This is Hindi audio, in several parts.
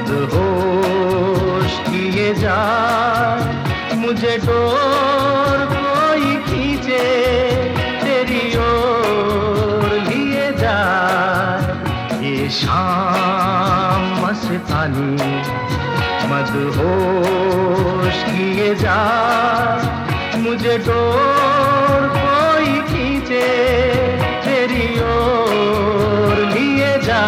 मदहोश किए जा, मुझे डोर कोई खींचे तेरी ओर लिए जा। ये शाम मस्तानी मदहोश किए जा, मुझे डोर कोई खींचे तेरी ओर लिए जा।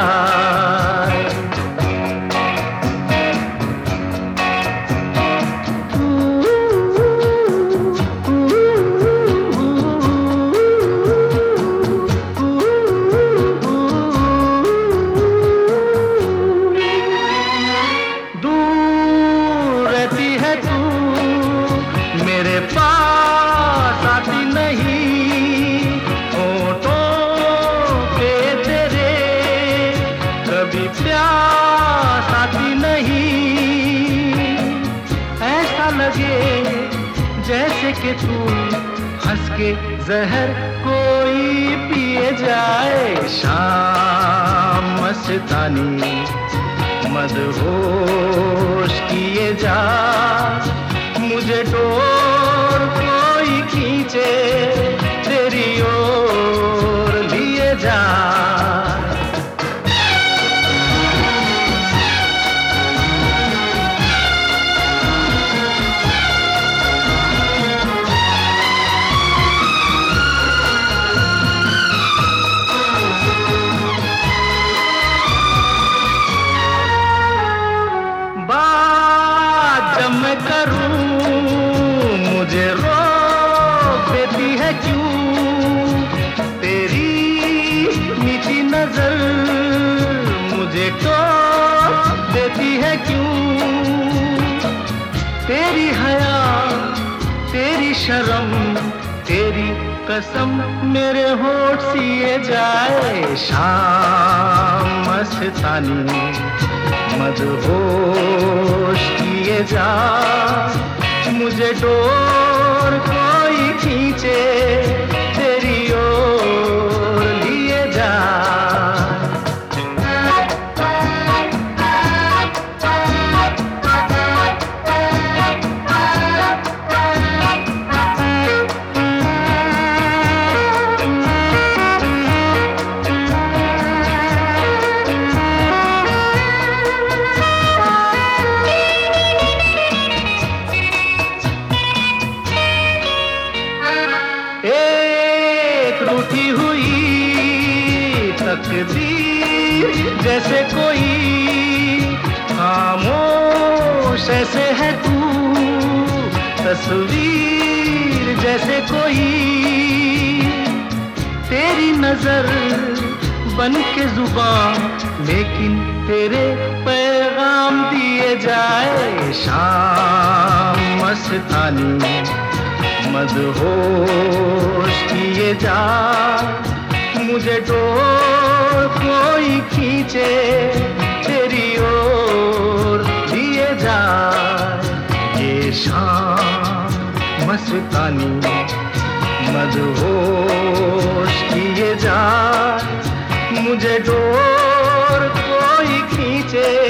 मेरे पास आती नहीं, होठों पे तेरे कभी प्यास आती नहीं। ऐसा लगे जैसे कि तू हंस के जहर कोई पिए जाए। शाम मस्तानी मदहोश किए जा, मुझे डोर कोई खींचे तेरी ओर लिए जा। बात जब मैं करूं मुझे रोक देती है क्यों तेरी मीठी नजर, मुझे टोक देती है क्यों तेरी हया तेरी शर्म तेरी कसम मेरे होठ सिए जाए। शाम मस्तानी मदहोश किए जा, मुझे डोर कोई खींचे तेरी ओर लिए जा। एक रूठी हुई तकदीर जैसे कोई, खामोश ऐसे है तू तस्वीर जैसे कोई। तेरी नजर बन के जुबान लेकिन तेरे पैगाम दिए जाए। शाम मस्तानी मदहोश किए जा, मुझे डोर कोई खींचे तेरी ओर लिए जा। ये शाम मस्तानी मदहोश किए जा, मुझे डोर कोई खींचे